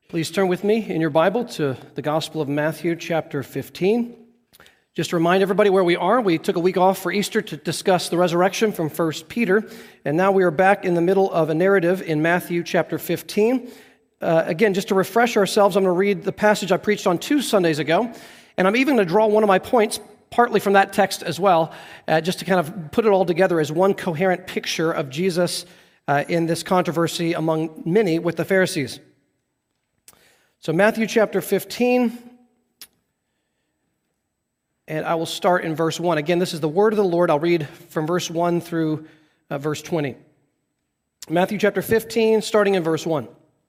Please turn with me in your Bible to the Gospel of Matthew, chapter 15. Just to remind everybody where we are, we took a week off for Easter to discuss the resurrection from 1 Peter, and now we are back in the middle of a narrative in Matthew, chapter 15. Again, just to refresh ourselves, I'm going to read the passage I preached on 2 Sundays ago, and I'm even going to draw one of my points partly from that text as well, just to kind of put it all together as one coherent picture of Jesus in this controversy among many with the Pharisees. So Matthew chapter 15, and I will start in verse 1. Again, this is the word of the Lord. I'll read from verse 1 through verse 20. Matthew chapter 15, starting in verse 1.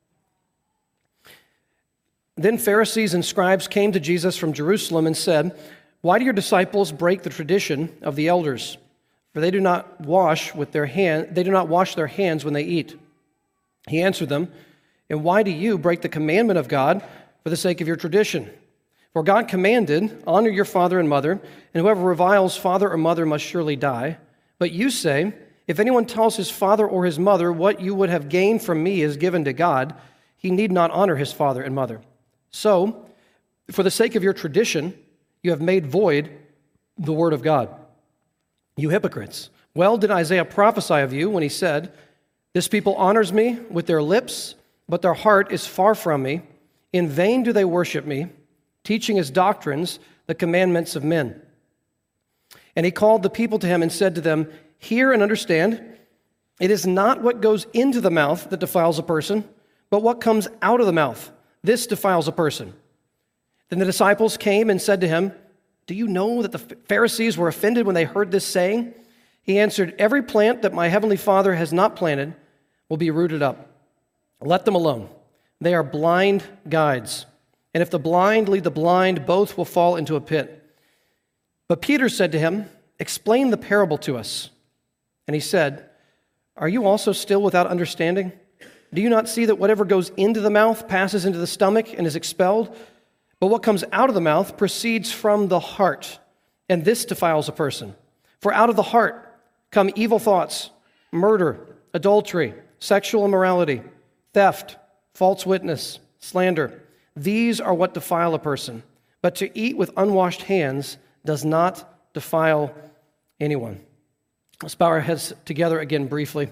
Then Pharisees and scribes came to Jesus from Jerusalem and said, "Why do your disciples break the tradition of the elders? For they do not wash their hands when they eat." He answered them, "And why do you break the commandment of God for the sake of your tradition? For God commanded, 'Honor your father and mother,' and whoever reviles father or mother must surely die. But you say, 'If anyone tells his father or his mother, what you would have gained from me is given to God, he need not honor his father and mother.' So, for the sake of your tradition, you have made void the word of God. You hypocrites! Well did Isaiah prophesy of you when he said, 'This people honors me with their lips, but their heart is far from me. In vain do they worship me, teaching as doctrines the commandments of men.' And he called the people to him and said to them, 'Hear and understand. It is not what goes into the mouth that defiles a person, but what comes out of the mouth. This defiles a person.' Then the disciples came and said to him, 'Do you know that the Pharisees were offended when they heard this saying?' He answered, 'Every plant that my heavenly Father has not planted will be rooted up. Let them alone. They are blind guides. And if the blind lead the blind, both will fall into a pit.' But Peter said to him, 'Explain the parable to us.' And he said, 'Are you also still without understanding? Do you not see that whatever goes into the mouth passes into the stomach and is expelled? But what comes out of the mouth proceeds from the heart, and this defiles a person. For out of the heart come evil thoughts, murder, adultery, sexual immorality, theft, false witness, slander. These are what defile a person. But to eat with unwashed hands does not defile anyone." Let's bow our heads together again briefly.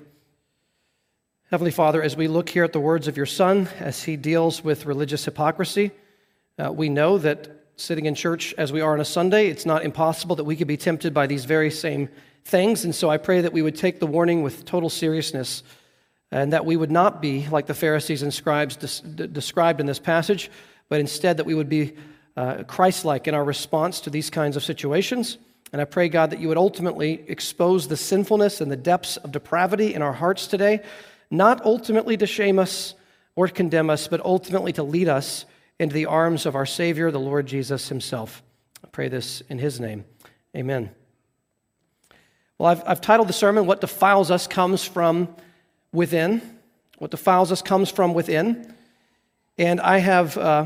Heavenly Father, as we look here at the words of your Son, as he deals with religious hypocrisy, we know that sitting in church as we are on a Sunday, it's not impossible that we could be tempted by these very same things. And so I pray that we would take the warning with total seriousness, and that we would not be like the Pharisees and scribes described in this passage, but instead that we would be Christ-like in our response to these kinds of situations. And I pray, God, that you would ultimately expose the sinfulness and the depths of depravity in our hearts today, not ultimately to shame us or to condemn us, but ultimately to lead us into the arms of our Savior, the Lord Jesus himself. I pray this in his name. Amen. Well, I've titled the sermon, "What Defiles Us Comes From Within." What defiles us comes from within. And I have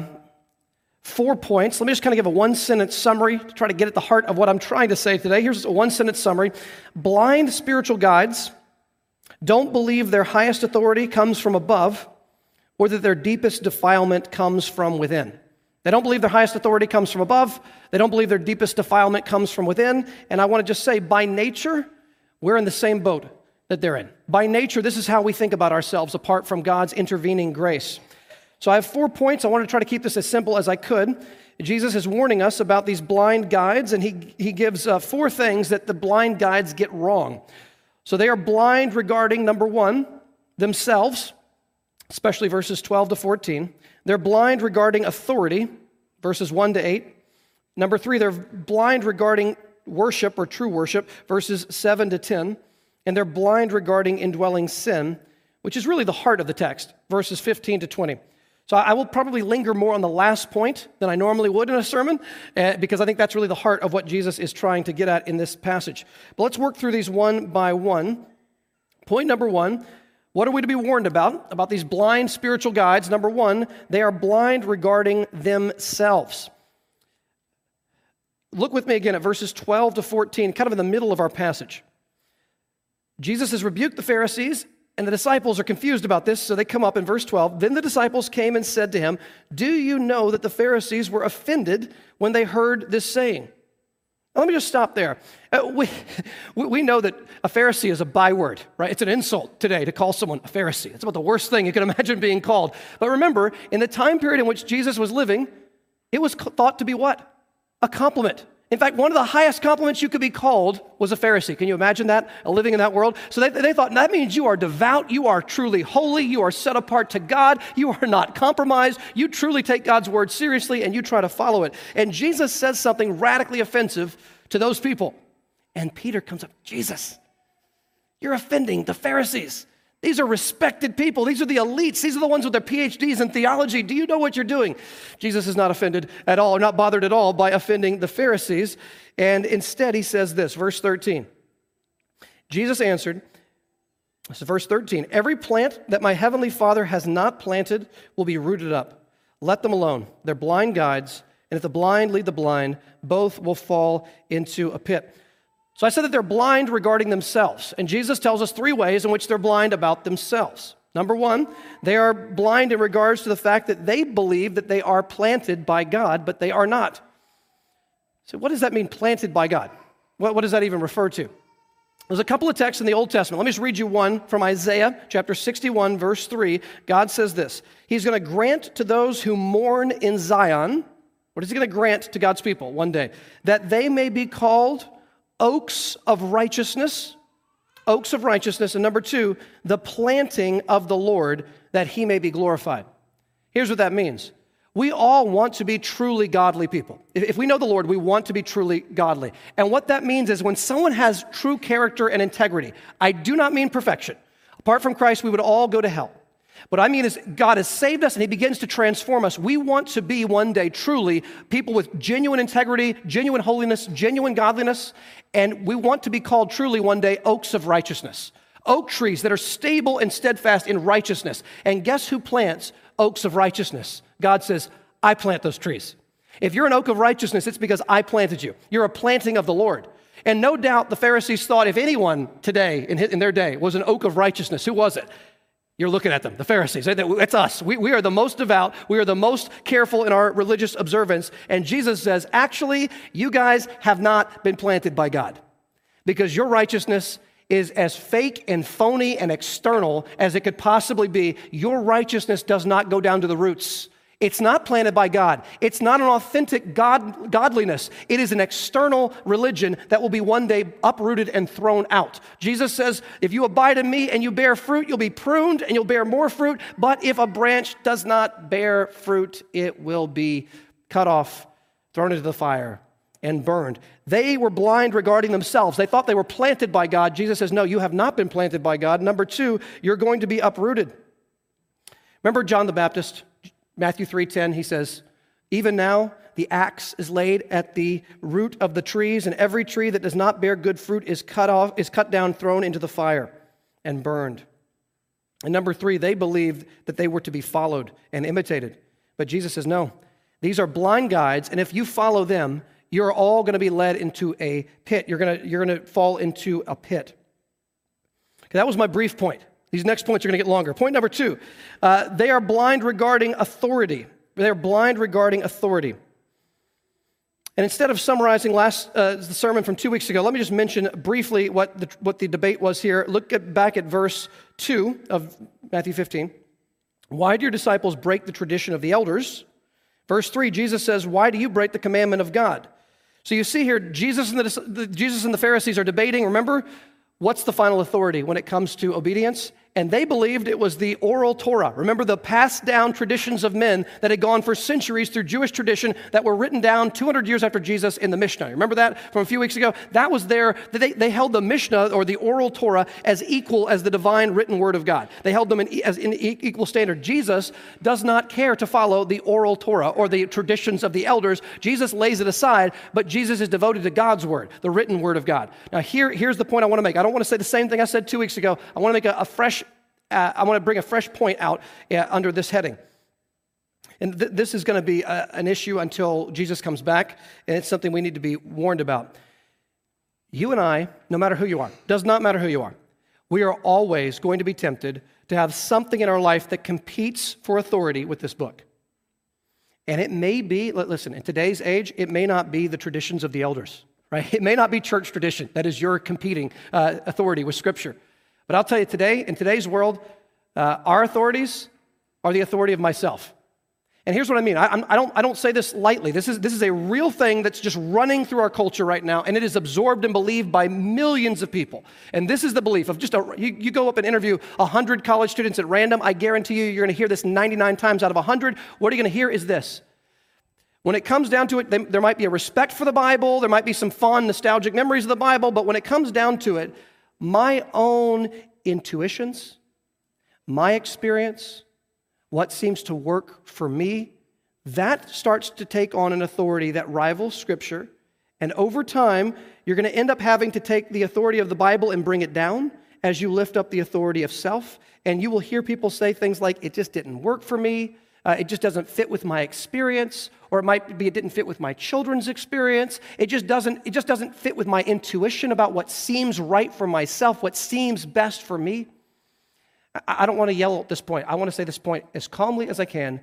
4 points. Let me just kind of give a one-sentence summary to try to get at the heart of what I'm trying to say today. Here's a one-sentence summary. Blind spiritual guides don't believe their highest authority comes from above, or that their deepest defilement comes from within. They don't believe their highest authority comes from above. They don't believe their deepest defilement comes from within. And I want to just say, by nature, we're in the same boat that they're in. By nature, this is how we think about ourselves apart from God's intervening grace. So I have 4 points. I want to try to keep this as simple as I could. Jesus is warning us about these blind guides, and he gives 4 things that the blind guides get wrong. So they are blind regarding, number 1, themselves, especially verses 12 to 14. They're blind regarding authority, verses 1 to 8. Number 3, they're blind regarding worship or true worship, verses 7 to 10. And they're blind regarding indwelling sin, which is really the heart of the text, verses 15 to 20. So I will probably linger more on the last point than I normally would in a sermon, because I think that's really the heart of what Jesus is trying to get at in this passage. But let's work through these one by one. Point number 1, what are we to be warned about these blind spiritual guides? Number 1, they are blind regarding themselves. Look with me again at verses 12 to 14, kind of in the middle of our passage. Jesus has rebuked the Pharisees, And the disciples are confused about this, so they come up in verse 12. Then the disciples came and said to him, "Do you know that the Pharisees were offended when they heard this saying?" Now, let me just stop there. We know that a Pharisee is a byword, right? It's an insult today to call someone a Pharisee. It's about the worst thing you can imagine being called. But remember, in the time period in which Jesus was living, it was thought to be what? A compliment. In fact, one of the highest compliments you could be called was a Pharisee. Can you imagine that, living in that world? So they thought, that means you are devout, you are truly holy, you are set apart to God, you are not compromised, you truly take God's word seriously, and you try to follow it. And Jesus says something radically offensive to those people. And Peter comes up, "Jesus, you're offending the Pharisees. These are respected people. These are the elites. These are the ones with their PhDs in theology. Do you know what you're doing?" Jesus is not offended at all, or not bothered at all by offending the Pharisees. And instead, he says this, verse 13. Jesus answered, this is verse 13, "Every plant that my heavenly Father has not planted will be rooted up. Let them alone. They're blind guides, and if the blind lead the blind, both will fall into a pit." So I said that they're blind regarding themselves, and Jesus tells us three ways in which they're blind about themselves. Number one, they are blind in regards to the fact that they believe that they are planted by God, but they are not. So what does that mean, planted by God? What does that even refer to? There's a couple of texts in the Old Testament. Let me just read you one from Isaiah chapter 61, verse 3. God says this, "He's going to grant to those who mourn in Zion," what is he going to grant to God's people one day? "That they may be called oaks of righteousness," oaks of righteousness, and number two, "the planting of the Lord, that he may be glorified." Here's what that means. We all want to be truly godly people. If we know the Lord, we want to be truly godly. And what that means is when someone has true character and integrity, I do not mean perfection. Apart from Christ, we would all go to hell. What I mean is God has saved us and he begins to transform us. We want to be one day truly people with genuine integrity, genuine holiness, genuine godliness, and we want to be called truly one day oaks of righteousness. Oak trees that are stable and steadfast in righteousness. And guess who plants oaks of righteousness? God says, "I plant those trees." If you're an oak of righteousness, it's because I planted you. You're a planting of the Lord. And no doubt the Pharisees thought if anyone today in their day was an oak of righteousness, who was it? You're looking at them, the Pharisees. It's us. We are the most devout. We are the most careful in our religious observance. And Jesus says, actually, you guys have not been planted by God because your righteousness is as fake and phony and external as it could possibly be. Your righteousness does not go down to the roots. It's not planted by God. It's not an authentic godliness. It is an external religion that will be one day uprooted and thrown out. Jesus says, if you abide in me and you bear fruit, you'll be pruned and you'll bear more fruit. But if a branch does not bear fruit, it will be cut off, thrown into the fire, and burned. They were blind regarding themselves. They thought they were planted by God. Jesus says, no, you have not been planted by God. Number two, you're going to be uprooted. Remember John the Baptist? Matthew 3:10, he says, even now the axe is laid at the root of the trees, and every tree that does not bear good fruit is cut down, thrown into the fire, and burned. And number three, they believed that they were to be followed and imitated. But Jesus says, no, these are blind guides, and if you follow them, you're all going to be led into a pit. You're going to fall into a pit. Okay, that was my brief point. These next points are going to get longer. Point number two, they are blind regarding authority. They are blind regarding authority. And instead of summarizing the sermon from 2 weeks ago, let me just mention briefly what the debate was here. Look back at verse 2 of Matthew 15. Why do your disciples break the tradition of the elders? Verse 3, Jesus says, why do you break the commandment of God? So you see here, Jesus and the Pharisees are debating. Remember, what's the final authority when it comes to obedience? And they believed it was the oral Torah. Remember the passed down traditions of men that had gone for centuries through Jewish tradition that were written down 200 years after Jesus in the Mishnah. Remember that from a few weeks ago? That was they held the Mishnah or the oral Torah as equal as the divine written word of God. They held them as in equal standard. Jesus does not care to follow the oral Torah or the traditions of the elders. Jesus lays it aside, but Jesus is devoted to God's word, the written word of God. Now here's the point I want to make. I don't want to say the same thing I said 2 weeks ago. I want to make I want to bring a fresh point out under this heading. And this is going to be an issue until Jesus comes back, and it's something we need to be warned about. You and I, no matter who you are, does not matter who you are, We are always going to be tempted to have something in our life that competes for authority with this book. And it may be, listen, in today's age, it may not be the traditions of the elders, right? It may not be church tradition that is your competing authority with Scripture. But I'll tell you today, in today's world, our authorities are the authority of myself. And here's what I mean. I don't say this lightly. This is a real thing that's just running through our culture right now, and it is absorbed and believed by millions of people. And this is the belief of you go up and interview 100 college students at random. I guarantee you're going to hear this 99 times out of 100. What you're going to hear is this. When it comes down to it, there might be a respect for the Bible. There might be some fond, nostalgic memories of the Bible. But when it comes down to it, my own intuitions, my experience, what seems to work for me, that starts to take on an authority that rivals Scripture. And over time, you're going to end up having to take the authority of the Bible and bring it down as you lift up the authority of self. And you will hear people say things like, it just didn't work for me. It just doesn't fit with my experience. Or it might be it didn't fit with my children's experience. It just doesn't fit with my intuition about what seems right for myself, what seems best for me. I don't want to yell at this point. I want to say this point as calmly as I can.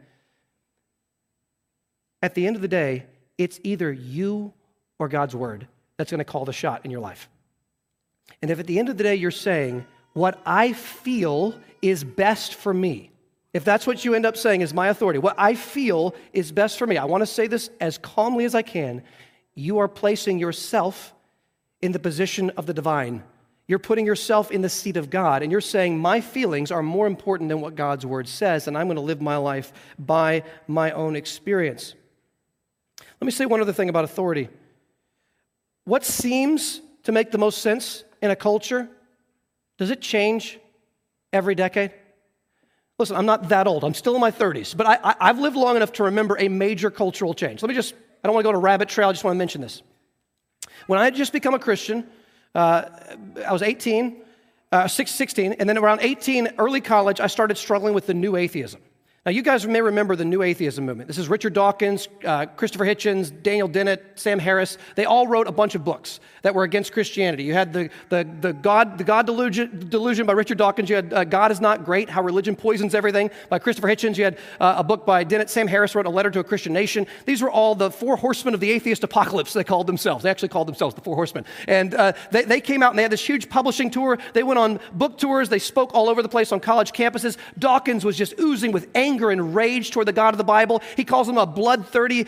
At the end of the day, it's either you or God's word that's going to call the shot in your life. And if at the end of the day you're saying, what I feel is best for me, if that's what you end up saying is my authority, what I feel is best for me, I want to say this as calmly as I can, you are placing yourself in the position of the divine. You're putting yourself in the seat of God, and you're saying, my feelings are more important than what God's word says, and I'm going to live my life by my own experience. Let me say one other thing about authority. What seems to make the most sense in a culture, does it change every decade? Listen, I'm not that old. I'm still in my 30s, but I've lived long enough to remember a major cultural change. I don't want to go on a rabbit trail, I just want to mention this. When I had just become a Christian, I was 16, and then around 18, early college, I started struggling with the new atheism. Now, you guys may remember the new atheism movement. This is Richard Dawkins, Christopher Hitchens, Daniel Dennett, Sam Harris. They all wrote a bunch of books that were against Christianity. You had the God Delusion by Richard Dawkins. You had God is Not Great, How Religion Poisons Everything by Christopher Hitchens. You had a book by Dennett. Sam Harris wrote A Letter to a Christian Nation. These were all the four horsemen of the atheist apocalypse, they called themselves. They actually called themselves the Four Horsemen. And they came out and they had this huge publishing tour. They went on book tours. They spoke all over the place on college campuses. Dawkins was just oozing with anger and rage toward the God of the Bible. He calls him a bloodthirsty,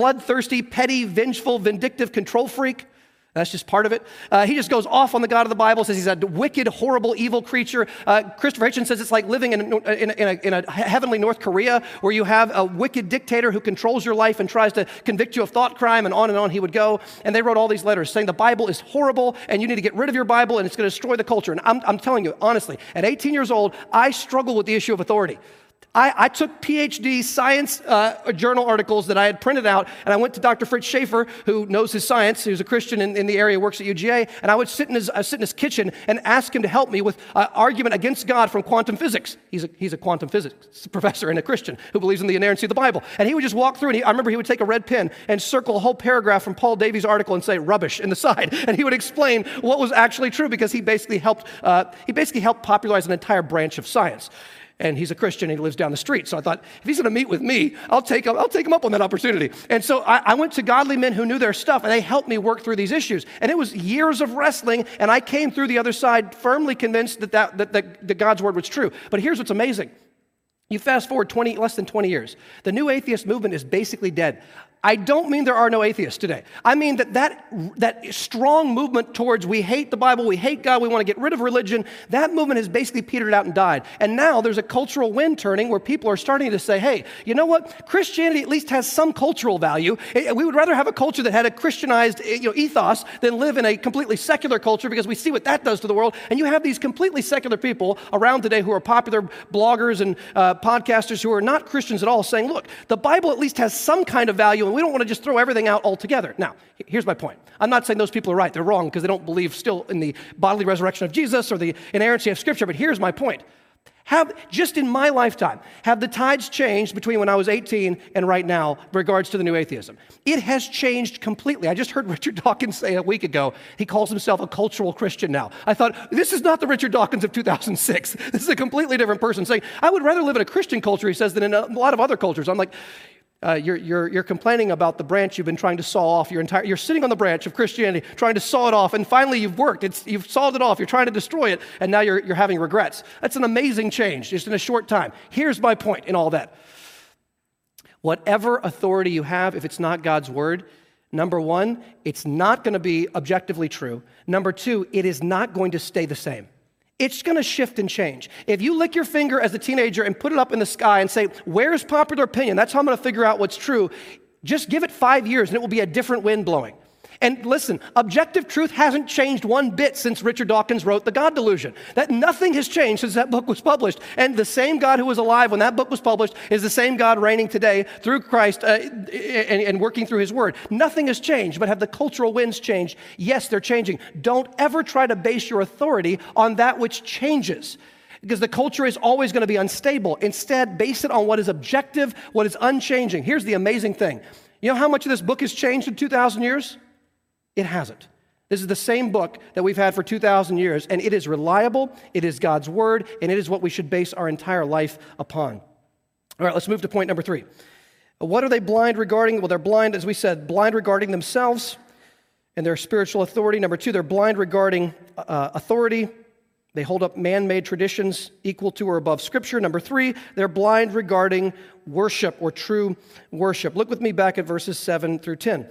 petty, vengeful, vindictive control freak. That's just part of it. He just goes off on the God of the Bible, says he's a wicked, horrible, evil creature. Christopher Hitchens says it's like living in a heavenly North Korea where you have a wicked dictator who controls your life and tries to convict you of thought crime, and on he would go. And they wrote all these letters saying the Bible is horrible and you need to get rid of your Bible and it's going to destroy the culture. And I'm telling you, honestly, at 18 years old, I struggled with the issue of authority. I took PhD science journal articles that I had printed out, and I went to Dr. Fritz Schaefer, who knows his science, who's a Christian in the area, works at UGA, and I would sit in his kitchen and ask him to help me with an argument against God from quantum physics. He's a quantum physics professor and a Christian who believes in the inerrancy of the Bible. And he would just walk through, and I remember he would take a red pen and circle a whole paragraph from Paul Davies' article and say, rubbish, in the side. And he would explain what was actually true, because he basically helped popularize an entire branch of science. And he's a Christian, and he lives down the street. So I thought, if he's going to meet with me, I'll take him up on that opportunity. And so I went to godly men who knew their stuff, and they helped me work through these issues. And it was years of wrestling, and I came through the other side firmly convinced that God's word was true. But here's what's amazing. You fast forward less than 20 years. The new atheist movement is basically dead. I don't mean there are no atheists today. I mean that strong movement towards we hate the Bible, we hate God, we want to get rid of religion, that movement has basically petered out and died. And now there's a cultural wind turning where people are starting to say, hey, you know what? Christianity at least has some cultural value. We would rather have a culture that had a Christianized ethos than live in a completely secular culture, because we see what that does to the world. And you have these completely secular people around today who are popular bloggers and podcasters who are not Christians at all, saying, look, the Bible at least has some kind of value, and we don't want to just throw everything out altogether. Now, here's my point. I'm not saying those people are right. They're wrong because they don't believe still in the bodily resurrection of Jesus or the inerrancy of Scripture, but here's my point. Just in my lifetime, have the tides changed between when I was 18 and right now in regards to the new atheism? It has changed completely. I just heard Richard Dawkins say a week ago, he calls himself a cultural Christian now. I thought, this is not the Richard Dawkins of 2006. This is a completely different person saying, I would rather live in a Christian culture, he says, than in a lot of other cultures. I'm like, you're complaining about the branch you've been trying to saw off you're sitting on the branch of Christianity trying to saw it off, and finally you've worked, you've sawed it off, you're trying to destroy it, and now you're having regrets. That's an amazing change just in a short time. Here's my point in all that. Whatever authority you have, if it's not God's word, number one, it's not going to be objectively true. Number two, it is not going to stay the same. It's going to shift and change. If you lick your finger as a teenager and put it up in the sky and say, where's popular opinion? That's how I'm going to figure out what's true. Just give it 5 years and it will be a different wind blowing. And listen, objective truth hasn't changed one bit since Richard Dawkins wrote The God Delusion. That nothing has changed since that book was published. And the same God who was alive when that book was published is the same God reigning today through Christ and working through his word. Nothing has changed, but have the cultural winds changed? Yes, they're changing. Don't ever try to base your authority on that which changes, because the culture is always going to be unstable. Instead, base it on what is objective, what is unchanging. Here's the amazing thing. You know how much of this book has changed in 2,000 years? It hasn't. This is the same book that we've had for 2,000 years, and it is reliable, it is God's word, and it is what we should base our entire life upon. All right, let's move to point number 3. What are they blind regarding? Well, they're blind, as we said, blind regarding themselves and their spiritual authority. Number 2, they're blind regarding authority. They hold up man-made traditions equal to or above Scripture. Number 3, they're blind regarding worship or true worship. Look with me back at verses 7 through 10.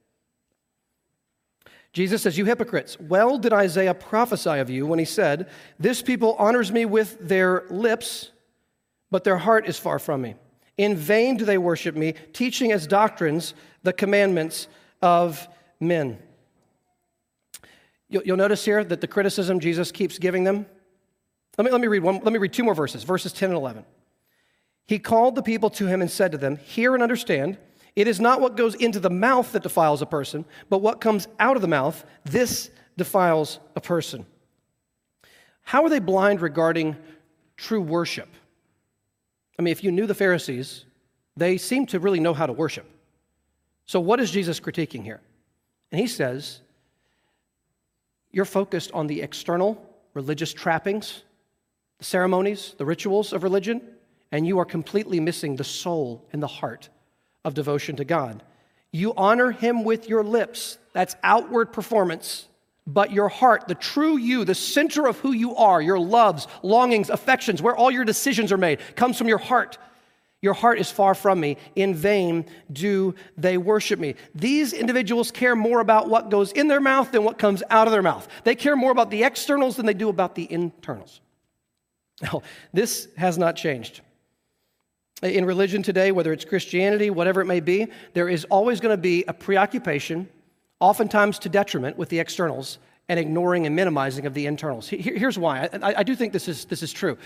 Jesus says, you hypocrites, well did Isaiah prophesy of you when he said, this people honors me with their lips, but their heart is far from me. In vain do they worship me, teaching as doctrines the commandments of men. You'll notice here that the criticism Jesus keeps giving them. Let me read 2 more verses, verses 10 and 11. He called the people to him and said to them, hear and understand. It is not what goes into the mouth that defiles a person, but what comes out of the mouth, this defiles a person. How are they blind regarding true worship? I mean, if you knew the Pharisees, they seem to really know how to worship. So what is Jesus critiquing here? And he says, you're focused on the external religious trappings, the ceremonies, the rituals of religion, and you are completely missing the soul and the heart of devotion to God. You honor him with your lips. That's outward performance. But your heart, the true you, the center of who you are, your loves, longings, affections, where all your decisions are made, comes from your heart. Your heart is far from me. In vain do they worship me. These individuals care more about what goes in their mouth than what comes out of their mouth. They care more about the externals than they do about the internals. Now, this has not changed. In religion today, whether it's Christianity, whatever it may be, there is always going to be a preoccupation, oftentimes to detriment, with the externals and ignoring and minimizing of the internals. Here's why. I do think this is true.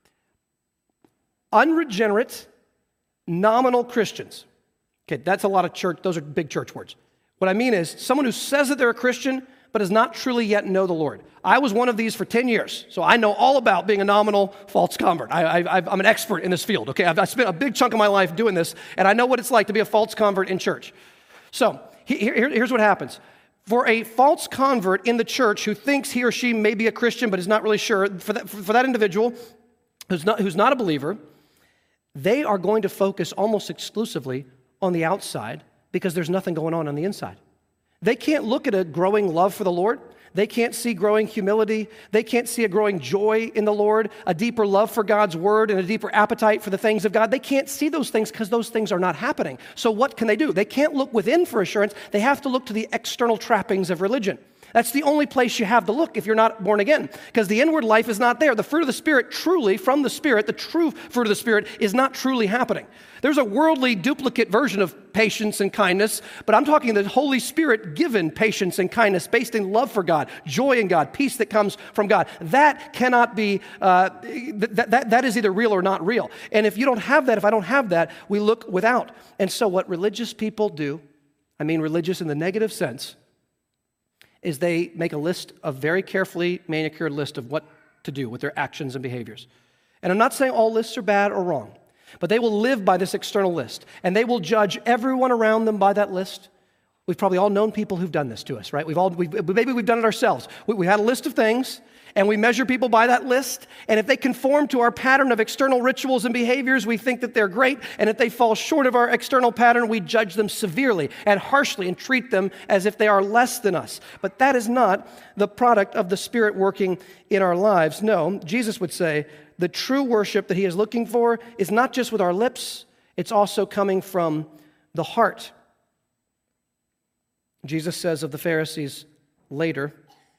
Unregenerate, nominal Christians. Okay, that's a lot of church. Those are big church words. What I mean is someone who says that they're a Christian but does not truly yet know the Lord. I was one of these for 10 years, so I know all about being a nominal false convert. I'm an expert in this field, okay? I've spent a big chunk of my life doing this, and I know what it's like to be a false convert in church. So here's what happens. For a false convert in the church who thinks he or she may be a Christian but is not really sure, for that individual who's not a believer, they are going to focus almost exclusively on the outside because there's nothing going on the inside. They can't look at a growing love for the Lord. They can't see growing humility. They can't see a growing joy in the Lord, a deeper love for God's word, and a deeper appetite for the things of God. They can't see those things because those things are not happening. So what can they do? They can't look within for assurance. They have to look to the external trappings of religion. That's the only place you have to look if you're not born again, because the inward life is not there. The fruit of the Spirit truly, from the Spirit, the true fruit of the Spirit is not truly happening. There's a worldly duplicate version of patience and kindness, but I'm talking the Holy Spirit given patience and kindness based in love for God, joy in God, peace that comes from God. That cannot be, that is either real or not real. And if you don't have that, if I don't have that, we look without. And so what religious people do, I mean religious in the negative sense, is they make a list, a very carefully manicured list of what to do with their actions and behaviors. And I'm not saying all lists are bad or wrong, but they will live by this external list, and they will judge everyone around them by that list. We've probably all known people who've done this to us, right? Maybe we've done it ourselves. We had a list of things, and we measure people by that list, and if they conform to our pattern of external rituals and behaviors, we think that they're great, and if they fall short of our external pattern, we judge them severely and harshly and treat them as if they are less than us. But that is not the product of the Spirit working in our lives. No, Jesus would say the true worship that he is looking for is not just with our lips, it's also coming from the heart. Jesus says of the Pharisees later,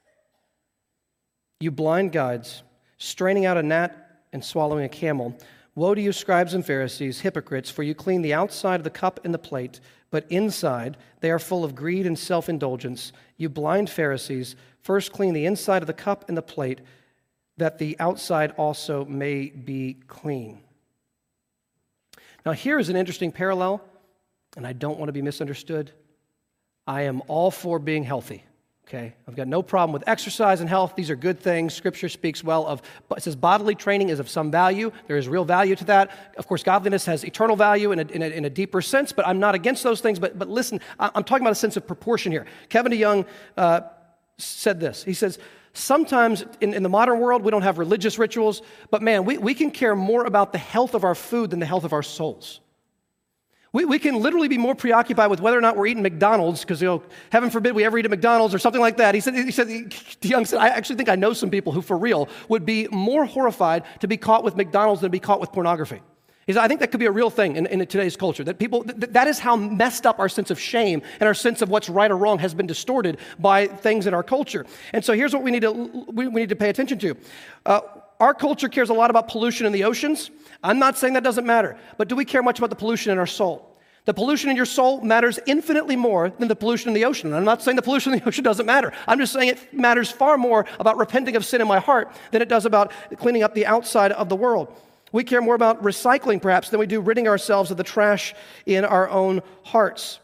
"You blind guides, straining out a gnat and swallowing a camel. Woe to you, scribes and Pharisees, hypocrites, for you clean the outside of the cup and the plate, but inside they are full of greed and self-indulgence. You blind Pharisees, first clean the inside of the cup and the plate, that the outside also may be clean." Now here is an interesting parallel, and I don't want to be misunderstood. I am all for being healthy, okay? I've got no problem with exercise and health. These are good things. Scripture speaks well of, it says bodily training is of some value. There is real value to that. Of course, godliness has eternal value in a deeper sense, but I'm not against those things. But listen, I'm talking about a sense of proportion here. Kevin DeYoung said this. He says, sometimes in the modern world, we don't have religious rituals, but man, we can care more about the health of our food than the health of our souls. We can literally be more preoccupied with whether or not we're eating McDonald's, because, heaven forbid we ever eat at McDonald's or something like that. DeYoung said, I actually think I know some people who, for real, would be more horrified to be caught with McDonald's than to be caught with pornography. He said, I think that could be a real thing in today's culture, that people, that is how messed up our sense of shame and our sense of what's right or wrong has been distorted by things in our culture. And so here's what we need to pay attention to. Our culture cares a lot about pollution in the oceans. I'm not saying that doesn't matter, but do we care much about the pollution in our soul? The pollution in your soul matters infinitely more than the pollution in the ocean. And I'm not saying the pollution in the ocean doesn't matter. I'm just saying it matters far more about repenting of sin in my heart than it does about cleaning up the outside of the world. We care more about recycling, perhaps, than we do ridding ourselves of the trash in our own hearts.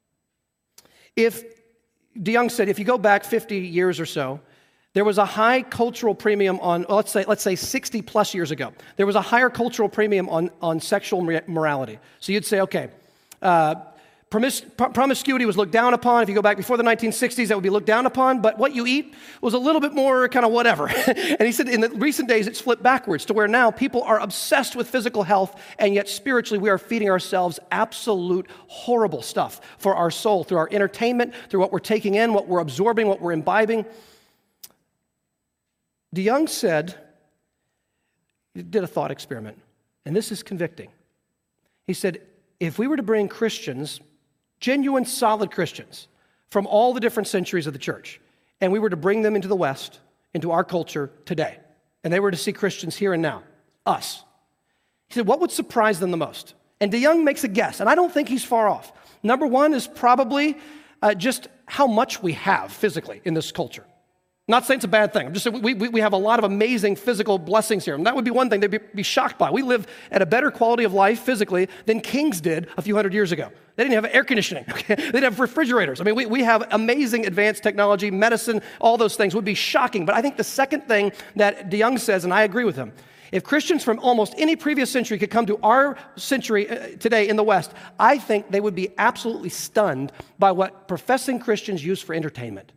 DeYoung said, if you go back 50 years or so, there was a high cultural premium on, let's say 60 plus years ago. There was a higher cultural premium on sexual morality. So you'd say, okay, promiscuity was looked down upon. If you go back before the 1960s, that would be looked down upon. But what you eat was a little bit more kind of whatever. And he said in the recent days, it's flipped backwards to where now people are obsessed with physical health, and yet spiritually we are feeding ourselves absolute horrible stuff for our soul through our entertainment, through what we're taking in, what we're absorbing, what we're imbibing. DeYoung said, he did a thought experiment, and this is convicting. He said, if we were to bring Christians, genuine, solid Christians, from all the different centuries of the church, and we were to bring them into the West, into our culture today, and they were to see Christians here and now, us, he said, what would surprise them the most? And DeYoung makes a guess, and I don't think he's far off. Number one is probably just how much we have physically in this culture. Not saying it's a bad thing. I'm just saying we have a lot of amazing physical blessings here. And that would be one thing they'd be shocked by. We live at a better quality of life physically than kings did a few hundred years ago. They didn't have air conditioning. Okay? They didn't have refrigerators. I mean, we have amazing advanced technology, medicine, all those things would be shocking. But I think the second thing that DeYoung says, and I agree with him, if Christians from almost any previous century could come to our century today in the West, I think they would be absolutely stunned by what professing Christians use for entertainment.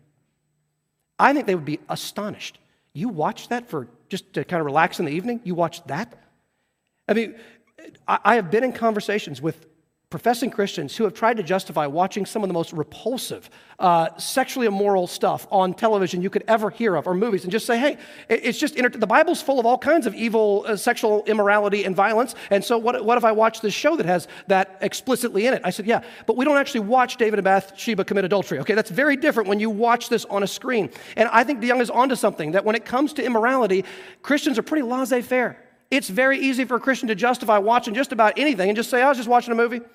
I think they would be astonished. You watch that for just to kind of relax in the evening? You watch that? I mean, I have been in conversations with professing Christians who have tried to justify watching some of the most repulsive, sexually immoral stuff on television you could ever hear of, or movies, and just say, hey, it's just, the Bible's full of all kinds of evil, sexual immorality and violence, and so what if I watch this show that has that explicitly in it? I said, yeah, but we don't actually watch David and Bathsheba commit adultery, okay? That's very different when you watch this on a screen. And I think DeYoung is onto something, that when it comes to immorality, Christians are pretty laissez-faire. It's very easy for a Christian to justify watching just about anything and just say, I was just watching a movie.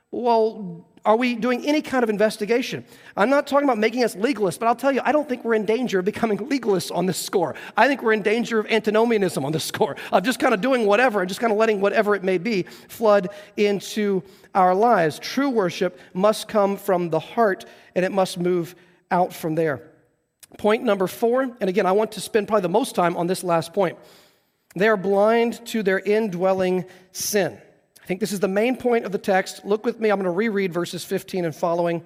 Well, are we doing any kind of investigation? I'm not talking about making us legalists, but I'll tell you, I don't think we're in danger of becoming legalists on this score. I think we're in danger of antinomianism on this score, of just kind of doing whatever and just kind of letting whatever it may be flood into our lives. True worship must come from the heart, and it must move out from there. Point number 4, and again, I want to spend probably the most time on this last point. They are blind to their indwelling sin. I think this is the main point of the text. Look with me. I'm going to reread verses 15 and following.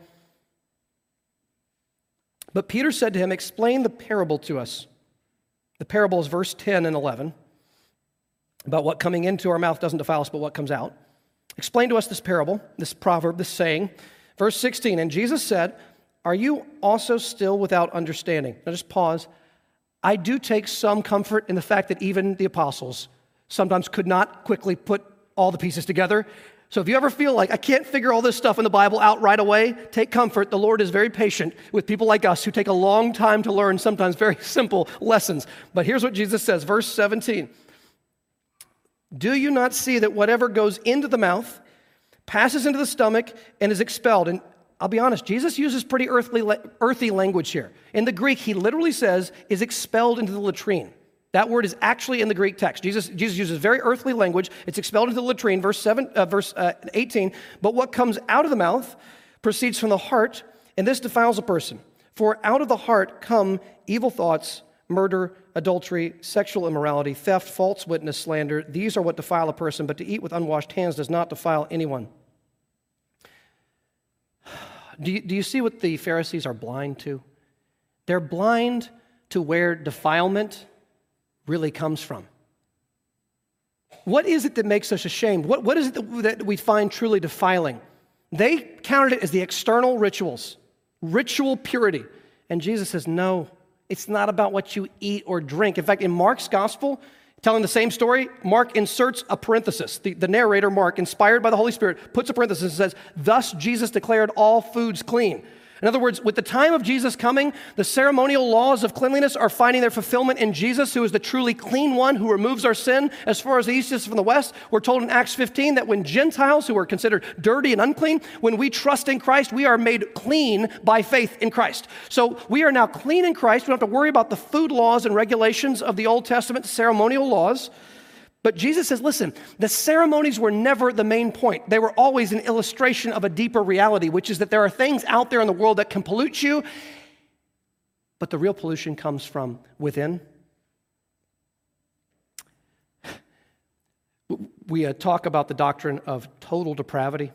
But Peter said to him, explain the parable to us. The parable is verse 10 and 11, about what coming into our mouth doesn't defile us, but what comes out. Explain to us this parable, this proverb, this saying. Verse 16, and Jesus said, are you also still without understanding? Now just pause. I do take some comfort in the fact that even the apostles sometimes could not quickly put all the pieces together. So if you ever feel like I can't figure all this stuff in the Bible out right away, take comfort. The Lord is very patient with people like us who take a long time to learn sometimes very simple lessons. But here's what Jesus says, verse 17. Do you not see that whatever goes into the mouth passes into the stomach and is expelled? And I'll be honest, Jesus uses pretty earthy language here. In the Greek, he literally says, is expelled into the latrine. That word is actually in the Greek text. Jesus uses very earthly language. It's expelled into the latrine, verse 18. But what comes out of the mouth proceeds from the heart, and this defiles a person. For out of the heart come evil thoughts, murder, adultery, sexual immorality, theft, false witness, slander. These are what defile a person, but to eat with unwashed hands does not defile anyone. Do you see what the Pharisees are blind to? They're blind to where defilement really comes from. What is it that makes us ashamed? What is it that we find truly defiling? They counted it as the external rituals, ritual purity. And Jesus says, no, it's not about what you eat or drink. In fact, in Mark's gospel, telling the same story, Mark inserts a parenthesis. The narrator, Mark, inspired by the Holy Spirit, puts a parenthesis and says, thus Jesus declared all foods clean. In other words, with the time of Jesus coming, the ceremonial laws of cleanliness are finding their fulfillment in Jesus, who is the truly clean one who removes our sin as far as the east is from the west. We're told in Acts 15 that when Gentiles, who are considered dirty and unclean, when we trust in Christ, we are made clean by faith in Christ. So we are now clean in Christ. We don't have to worry about the food laws and regulations of the Old Testament ceremonial laws. But Jesus says, listen, the ceremonies were never the main point. They were always an illustration of a deeper reality, which is that there are things out there in the world that can pollute you, but the real pollution comes from within. We talk about the doctrine of total depravity,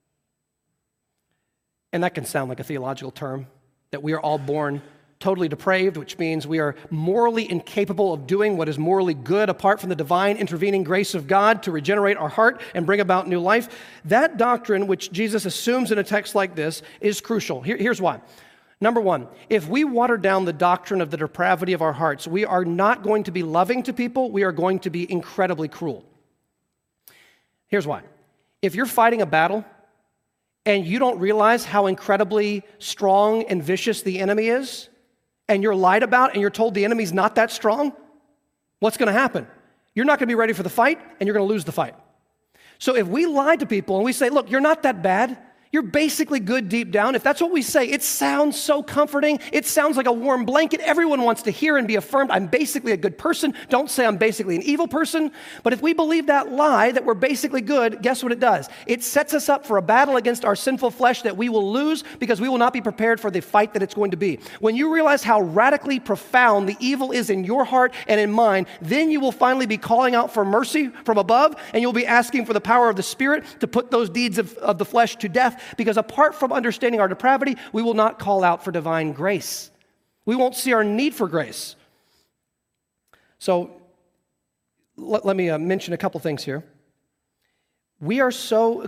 and that can sound like a theological term, that we are all born totally depraved, which means we are morally incapable of doing what is morally good apart from the divine intervening grace of God to regenerate our heart and bring about new life. That doctrine, which Jesus assumes in a text like this, is crucial. Here's why. Number one, if we water down the doctrine of the depravity of our hearts, we are not going to be loving to people, we are going to be incredibly cruel. Here's why. If you're fighting a battle and you don't realize how incredibly strong and vicious the enemy is, and you're lied about and you're told the enemy's not that strong, what's going to happen? You're not going to be ready for the fight, and you're going to lose the fight. So if we lie to people and we say, look, you're not that bad, you're basically good deep down. If that's what we say, it sounds so comforting. It sounds like a warm blanket. Everyone wants to hear and be affirmed. I'm basically a good person. Don't say I'm basically an evil person. But if we believe that lie, that we're basically good, guess what it does? It sets us up for a battle against our sinful flesh that we will lose because we will not be prepared for the fight that it's going to be. When you realize how radically profound the evil is in your heart and in mine, then you will finally be calling out for mercy from above, and you'll be asking for the power of the Spirit to put those deeds of the flesh to death. Because apart from understanding our depravity, we will not call out for divine grace. We won't see our need for grace. So let me mention a couple things here. We are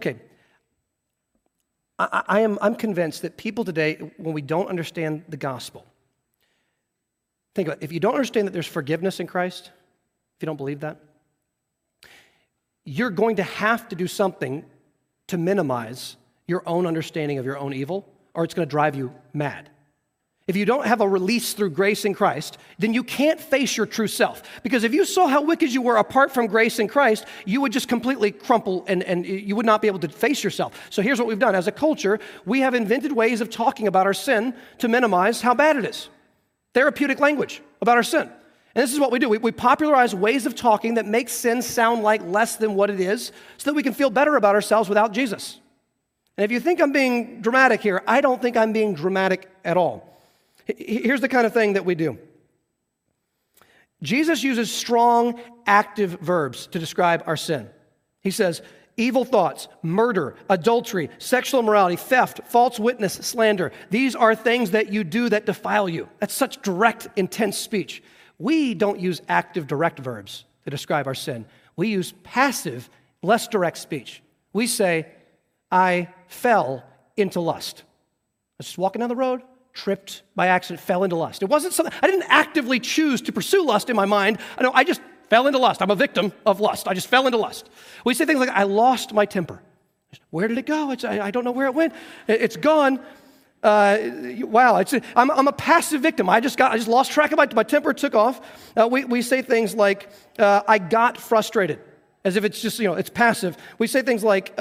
I'm convinced that people today, when we don't understand the gospel, think about it. If you don't understand that there's forgiveness in Christ, if you don't believe that, you're going to have to do something to minimize your own understanding of your own evil, or it's going to drive you mad. If you don't have a release through grace in Christ, then you can't face your true self. Because if you saw how wicked you were apart from grace in Christ, you would just completely crumple and you would not be able to face yourself. So here's what we've done. As a culture, we have invented ways of talking about our sin to minimize how bad it is. Therapeutic language about our sin. And this is what we do. We popularize ways of talking that make sin sound like less than what it is so that we can feel better about ourselves without Jesus. And if you think I'm being dramatic here, I don't think I'm being dramatic at all. Here's the kind of thing that we do. Jesus uses strong, active verbs to describe our sin. He says, evil thoughts, murder, adultery, sexual immorality, theft, false witness, slander. These are things that you do that defile you. That's such direct, intense speech. We don't use active, direct verbs to describe our sin. We use passive, less direct speech. We say, I fell into lust. I was just walking down the road, tripped by accident, fell into lust. It wasn't something, I didn't actively choose to pursue lust in my mind. I just fell into lust. I'm a victim of lust. I just fell into lust. We say things like, I lost my temper. Where did it go? I don't know where it went. It's gone. Wow, I'm a passive victim. I just lost track of my temper took off. We say things like, I got frustrated, as if it's just, it's passive. We say things like,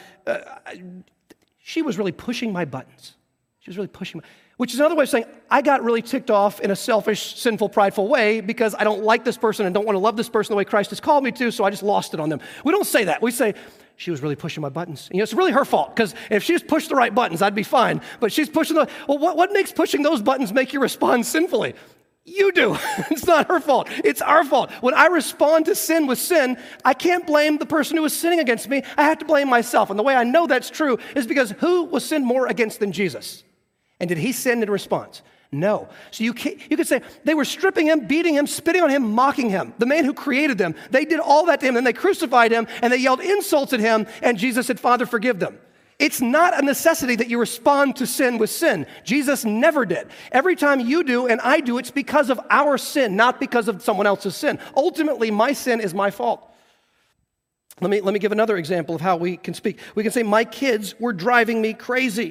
she was really pushing my buttons. She was really pushing which is another way of saying, I got really ticked off in a selfish, sinful, prideful way because I don't like this person and don't want to love this person the way Christ has called me to, so I just lost it on them. We don't say that. We say, she was really pushing my buttons. It's really her fault, because if she just pushed the right buttons, I'd be fine. But she's pushing what makes pushing those buttons make you respond sinfully? You do. It's not her fault. It's our fault. When I respond to sin with sin, I can't blame the person who is sinning against me. I have to blame myself. And the way I know that's true is because who was sinned more against than Jesus? And did he sin in response? No. So you could say they were stripping him, beating him, spitting on him, mocking him. The man who created them. They did all that to him. Then they crucified him and they yelled insults at him. And Jesus said, Father, forgive them. It's not a necessity that you respond to sin with sin. Jesus never did. Every time you do and I do, it's because of our sin, not because of someone else's sin. Ultimately, my sin is my fault. Let me give another example of how we can speak. We can say, my kids were driving me crazy.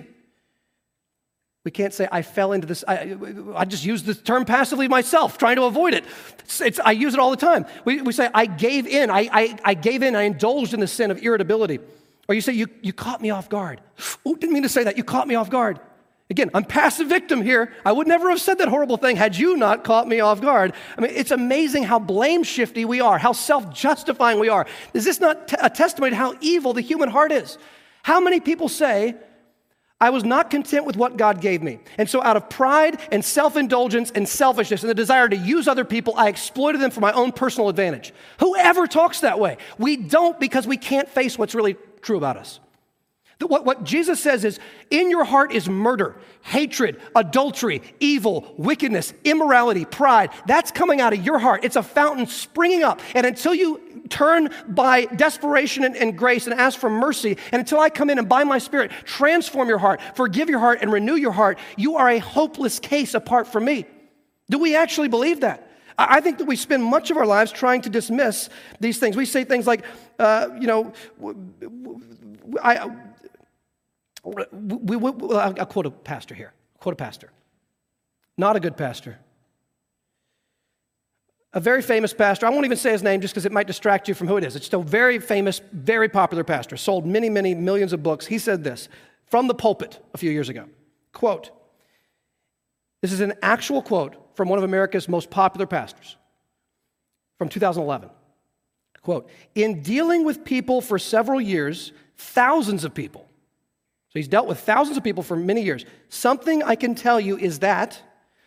We can't say, I fell into this. I just use the term passively myself, trying to avoid it. I use it all the time. We say, I gave in. I gave in. I indulged in the sin of irritability. Or you say, you caught me off guard. Oh, didn't mean to say that. You caught me off guard. Again, I'm passive victim here. I would never have said that horrible thing had you not caught me off guard. I mean, it's amazing how blame shifty we are, how self-justifying we are. Is this not a testimony to how evil the human heart is? How many people say, I was not content with what God gave me. And so out of pride and self-indulgence and selfishness and the desire to use other people, I exploited them for my own personal advantage. Whoever talks that way? We don't, because we can't face what's really true about us. What Jesus says is, in your heart is murder, hatred, adultery, evil, wickedness, immorality, pride. That's coming out of your heart. It's a fountain springing up. And until you turn by desperation and grace and ask for mercy, and until I come in and by my Spirit transform your heart, forgive your heart, and renew your heart, you are a hopeless case apart from me. Do we actually believe that? I think that we spend much of our lives trying to dismiss these things. We say things like, I'll quote a pastor here. Not a good pastor. A very famous pastor. I won't even say his name just because it might distract you from who it is. It's still a very famous, very popular pastor. Sold many, many millions of books. He said this from the pulpit a few years ago. Quote, this is an actual quote from one of America's most popular pastors from 2011. Quote, in dealing with people for several years, thousands of people, so he's dealt with thousands of people for many years. Something I can tell you is that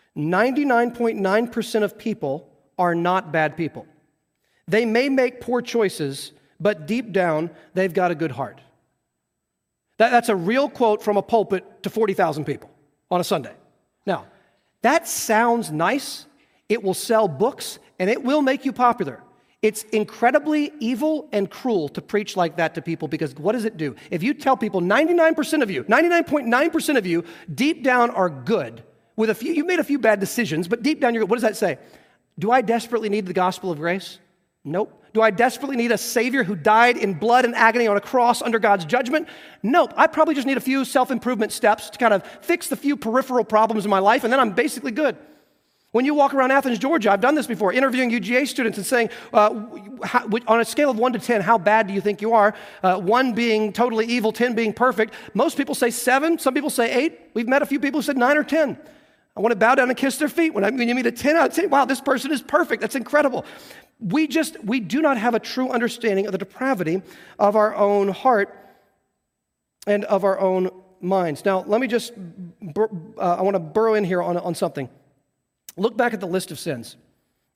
99.9% of people are not bad people. They may make poor choices, but deep down, they've got a good heart. That's a real quote from a pulpit to 40,000 people on a Sunday. Now, that sounds nice. It will sell books, and it will make you popular. It's incredibly evil and cruel to preach like that to people, because what does it do? If you tell people 99% of you, 99.9% of you, deep down are good, with you made a few bad decisions, but deep down you're good. What does that say? Do I desperately need the gospel of grace? Nope. Do I desperately need a Savior who died in blood and agony on a cross under God's judgment? Nope. I probably just need a few self-improvement steps to kind of fix the few peripheral problems in my life, and then I'm basically good. When you walk around Athens, Georgia, I've done this before, interviewing UGA students and saying, on a scale of 1 to 10, how bad do you think you are? 1 being totally evil, 10 being perfect. Most people say 7, some people say 8. We've met a few people who said 9 or 10. I want to bow down and kiss their feet. When you meet a 10 out of 10, wow, this person is perfect. That's incredible. We do not have a true understanding of the depravity of our own heart and of our own minds. Now, let me just, I want to burrow in here on something. Look back at the list of sins.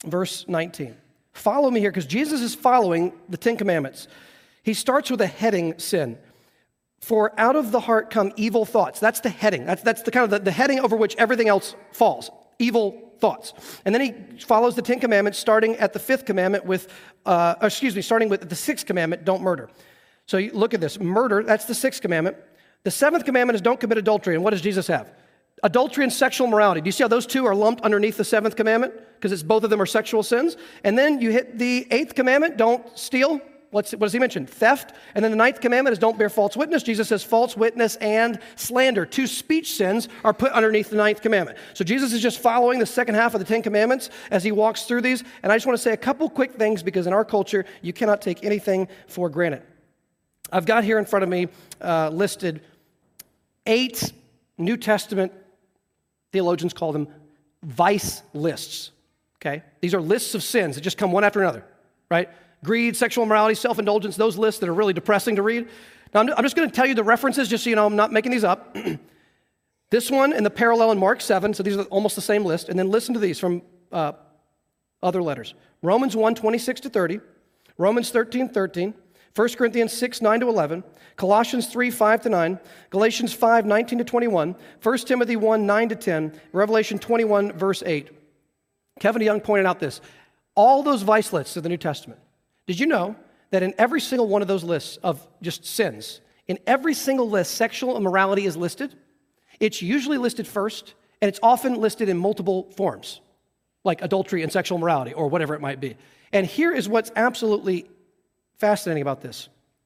verse 19. Follow me here, because Jesus is following the Ten Commandments. He starts with a heading sin. For out of the heart come evil thoughts. That's the heading. That's the kind of the heading over which everything else falls. Evil thoughts. And then he follows the Ten Commandments, starting at the fifth commandment starting with the sixth commandment, don't murder. So you look at this. Murder, that's the sixth commandment. The seventh commandment is don't commit adultery. And what does Jesus have? Adultery and sexual morality. Do you see how those two are lumped underneath the seventh commandment? Because both of them are sexual sins. And then you hit the eighth commandment, don't steal. What does he mention? Theft. And then the ninth commandment is don't bear false witness. Jesus says false witness and slander. Two speech sins are put underneath the ninth commandment. So Jesus is just following the second half of the Ten Commandments as he walks through these. And I just want to say a couple quick things, because in our culture, you cannot take anything for granted. I've got here in front of me listed 8 New Testament, theologians call them vice lists. Okay? These are lists of sins that just come one after another, right? Greed, sexual immorality, self-indulgence, those lists that are really depressing to read. Now, I'm just going to tell you the references just so you know I'm not making these up. This one and the parallel in Mark 7, so these are almost the same list. And then listen to these from other letters. Romans 1, 26-30, Romans 13:13, 1 Corinthians 6, 9-11, Colossians 3, 5-9, Galatians 5, 19-21, 1 Timothy 1, 9-10, Revelation 21, verse 8. Kevin DeYoung pointed out this. All those vice lists of the New Testament. Did you know that in every single one of those lists of just sins, in every single list, sexual immorality is listed? It's usually listed first, and it's often listed in multiple forms, like adultery and sexual immorality, or whatever it might be. And here is what's absolutely fascinating about this.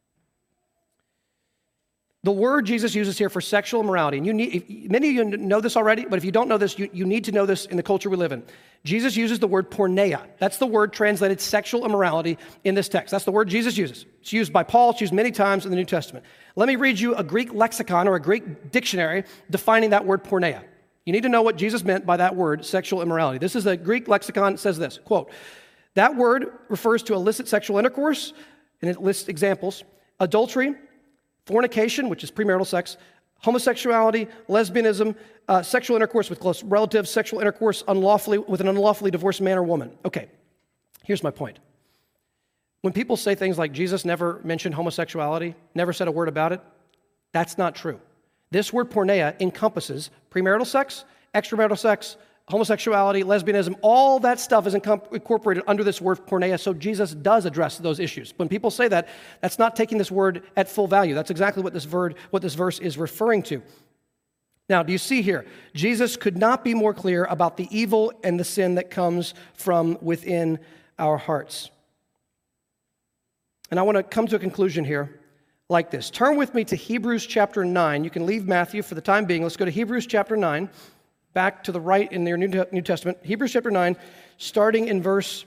The word Jesus uses here for sexual immorality, and many of you know this already, but if you don't know this, you need to know this in the culture we live in. Jesus uses the word porneia. That's the word translated sexual immorality in this text. That's the word Jesus uses. It's used by Paul. It's used many times in the New Testament. Let me read you a Greek lexicon or a Greek dictionary defining that word porneia. You need to know what Jesus meant by that word, sexual immorality. This is a Greek lexicon. It says this, quote, that word refers to illicit sexual intercourse, and it lists examples: adultery, fornication, which is premarital sex, homosexuality, lesbianism, sexual intercourse with close relatives, sexual intercourse with an unlawfully divorced man or woman. Okay, here's my point. When people say things like Jesus never mentioned homosexuality, never said a word about it, that's not true. This word porneia encompasses premarital sex, extramarital sex, homosexuality, lesbianism, all that stuff is incorporated under this word porneia, so Jesus does address those issues. When people say that, that's not taking this word at full value. That's exactly what this verse is referring to. Now, do you see here? Jesus could not be more clear about the evil and the sin that comes from within our hearts. And I want to come to a conclusion here like this. Turn with me to Hebrews chapter 9. You can leave Matthew for the time being. Let's go to Hebrews chapter 9. Back to the right in their New Testament, Hebrews chapter 9, starting in verse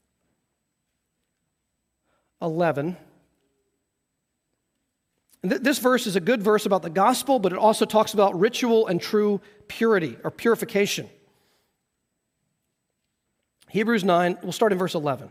11. This verse is a good verse about the gospel, but it also talks about ritual and true purity or purification. Hebrews 9, we'll start in verse 11.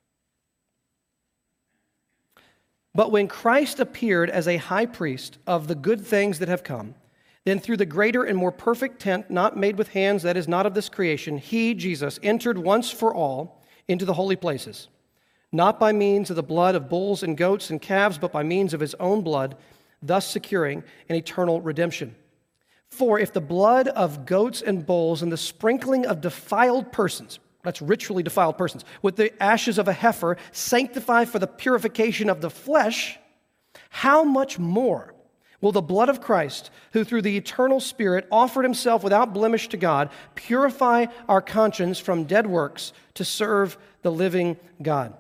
But when Christ appeared as a high priest of the good things that have come, then through the greater and more perfect tent, not made with hands, that is not of this creation, he, Jesus, entered once for all into the holy places, not by means of the blood of bulls and goats and calves, but by means of his own blood, thus securing an eternal redemption. For if the blood of goats and bulls and the sprinkling of defiled persons, that's ritually defiled persons, with the ashes of a heifer sanctify for the purification of the flesh, how much more will the blood of Christ, who through the eternal Spirit offered himself without blemish to God, purify our conscience from dead works to serve the living God?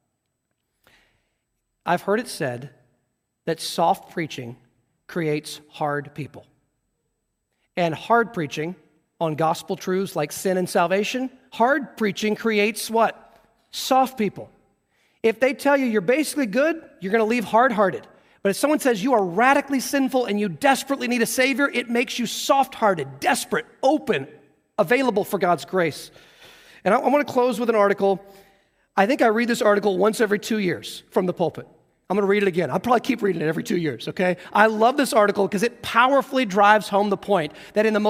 I've heard it said that soft preaching creates hard people. And hard preaching on gospel truths like sin and salvation, hard preaching creates what? Soft people. If they tell you you're basically good, you're going to leave hard-hearted. But if someone says you are radically sinful and you desperately need a Savior, it makes you soft-hearted, desperate, open, available for God's grace. And I want to close with an article. I think I read this article once every 2 years from the pulpit. I'm going to read it again. I'll probably keep reading it every 2 years, okay? I love this article because it powerfully drives home the point that in the most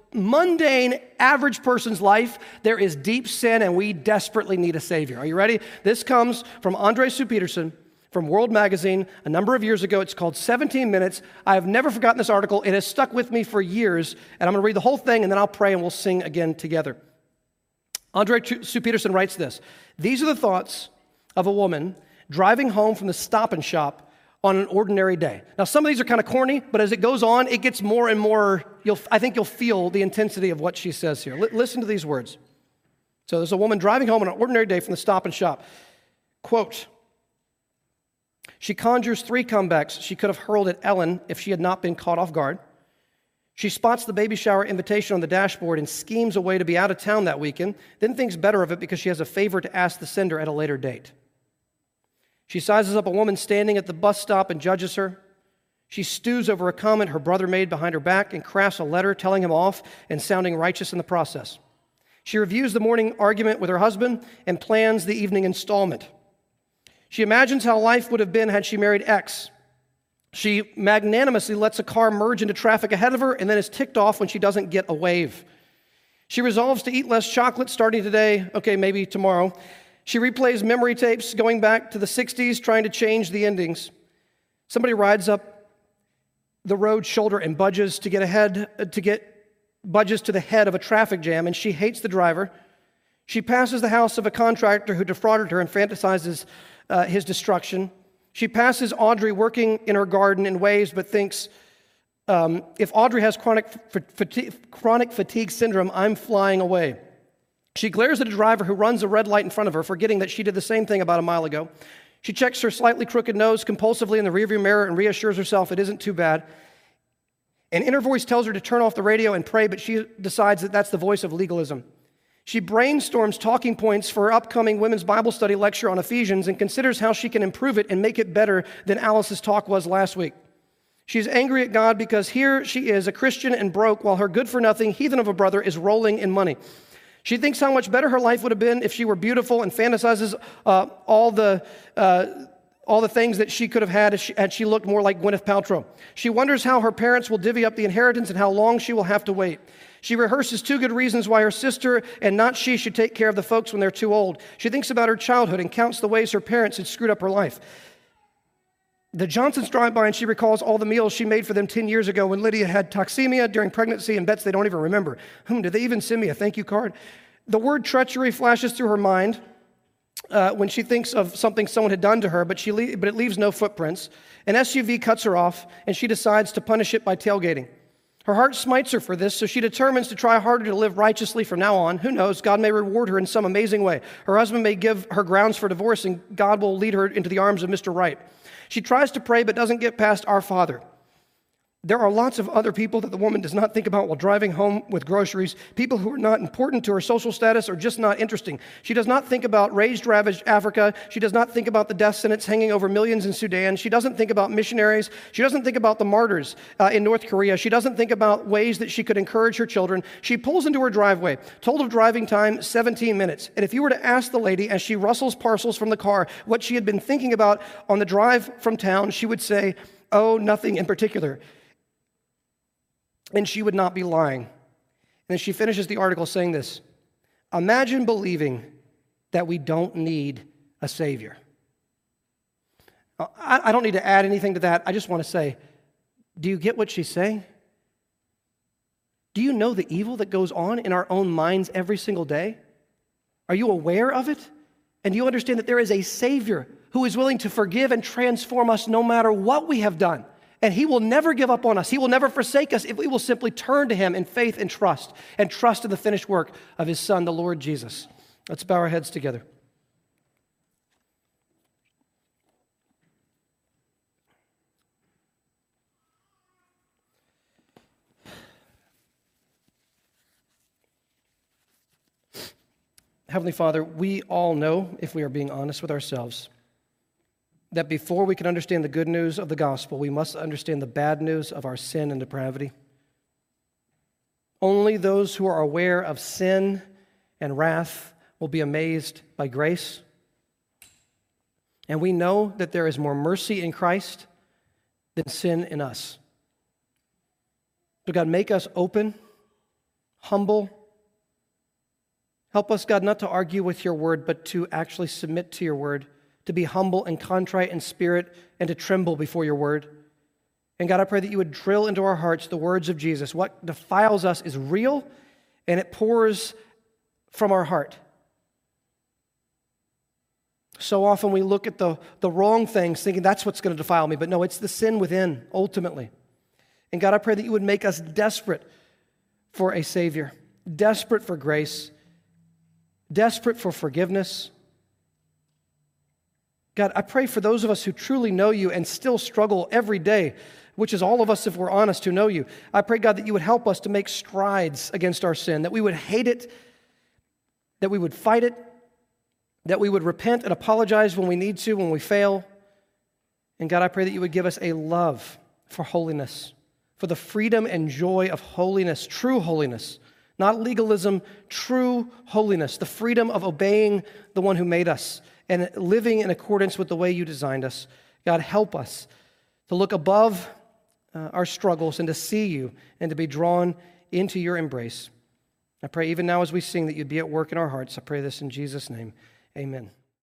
mundane, average person's life, there is deep sin and we desperately need a Savior. Are you ready? This comes from Andre Sue Peterson from World Magazine a number of years ago. It's called 17 Minutes. I have never forgotten this article. It has stuck with me for years, and I'm going to read the whole thing, and then I'll pray and we'll sing again together. Andre Sue Peterson writes this: "These are the thoughts of a woman driving home from the Stop and Shop on an ordinary day." Now, some of these are kind of corny, but as it goes on, it gets more and more, I think you'll feel the intensity of what she says here. Listen to these words. So there's a woman driving home on an ordinary day from the Stop and Shop. Quote, "She conjures 3 comebacks she could have hurled at Ellen if she had not been caught off guard. She spots the baby shower invitation on the dashboard and schemes a way to be out of town that weekend, then thinks better of it because she has a favor to ask the sender at a later date. She sizes up a woman standing at the bus stop and judges her. She stews over a comment her brother made behind her back and crafts a letter telling him off and sounding righteous in the process. She reviews the morning argument with her husband and plans the evening installment. She imagines how life would have been had she married X. She magnanimously lets a car merge into traffic ahead of her and then is ticked off when she doesn't get a wave. She resolves to eat less chocolate starting today, okay, maybe tomorrow. She replays memory tapes going back to the 60s, trying to change the endings. Somebody rides up the road shoulder and budges to the head of a traffic jam, and she hates the driver. She passes the house of a contractor who defrauded her and fantasizes his destruction. She passes Audrey working in her garden and waves, but thinks, if Audrey has chronic fatigue syndrome, I'm flying away. She glares at a driver who runs a red light in front of her, forgetting that she did the same thing about a mile ago. She checks her slightly crooked nose compulsively in the rearview mirror and reassures herself it isn't too bad. An inner voice tells her to turn off the radio and pray, but she decides that that's the voice of legalism. She brainstorms talking points for her upcoming women's Bible study lecture on Ephesians and considers how she can improve it and make it better than Alice's talk was last week. She's angry at God because here she is, a Christian and broke, while her good-for-nothing heathen of a brother is rolling in money. She thinks how much better her life would have been if she were beautiful and fantasizes all the things that she could have had she looked more like Gwyneth Paltrow. She wonders how her parents will divvy up the inheritance and how long she will have to wait. She rehearses 2 good reasons why her sister and not she should take care of the folks when they're too old. She thinks about her childhood and counts the ways her parents had screwed up her life. The Johnsons drive by and she recalls all the meals she made for them 10 years ago when Lydia had toxemia during pregnancy and bets they don't even remember. Did they even send me a thank you card? The word treachery flashes through her mind when she thinks of something someone had done to her, but it leaves no footprints. An SUV cuts her off and she decides to punish it by tailgating. Her heart smites her for this, so she determines to try harder to live righteously from now on. Who knows? God may reward her in some amazing way. Her husband may give her grounds for divorce, and God will lead her into the arms of Mr. Right. She tries to pray, but doesn't get past Our Father. There are lots of other people that the woman does not think about while driving home with groceries, people who are not important to her social status or just not interesting. She does not think about rage-ravaged Africa. She does not think about the death sentence hanging over millions in Sudan. She doesn't think about missionaries. She doesn't think about the martyrs in North Korea. She doesn't think about ways that she could encourage her children. She pulls into her driveway, told of driving time 17 minutes. And if you were to ask the lady as she rustles parcels from the car what she had been thinking about on the drive from town, she would say, "Oh, nothing in particular." And she would not be lying. And then she finishes the article saying this: imagine believing that we don't need a Savior. I don't need to add anything to that. I just want to say, do you get what she's saying? Do you know the evil that goes on in our own minds every single day? Are you aware of it? And do you understand that there is a Savior who is willing to forgive and transform us no matter what we have done? And He will never give up on us. He will never forsake us if we will simply turn to Him in faith and trust in the finished work of His Son, the Lord Jesus. Let's bow our heads together. Heavenly Father, we all know, if we are being honest with ourselves, that before we can understand the good news of the gospel, we must understand the bad news of our sin and depravity. Only those who are aware of sin and wrath will be amazed by grace. And we know that there is more mercy in Christ than sin in us. So God, make us open humble. Help us, God, not to argue with your word, but to actually submit to your word, to be humble and contrite in spirit, and to tremble before your word. And God, I pray that you would drill into our hearts the words of Jesus. What defiles us is real, and it pours from our heart. So often we look at the wrong things thinking that's what's going to defile me, but no, it's the sin within, ultimately. And God, I pray that you would make us desperate for a Savior, desperate for grace, desperate for forgiveness. God, I pray for those of us who truly know you and still struggle every day, which is all of us if we're honest who know you. I pray, God, that you would help us to make strides against our sin, that we would hate it, that we would fight it, that we would repent and apologize when we need to, when we fail. And God, I pray that you would give us a love for holiness, for the freedom and joy of holiness, true holiness, not legalism, true holiness, the freedom of obeying the one who made us and living in accordance with the way you designed us. God, help us to look above our struggles and to see you and to be drawn into your embrace. I pray even now as we sing that you'd be at work in our hearts. I pray this in Jesus' name. Amen.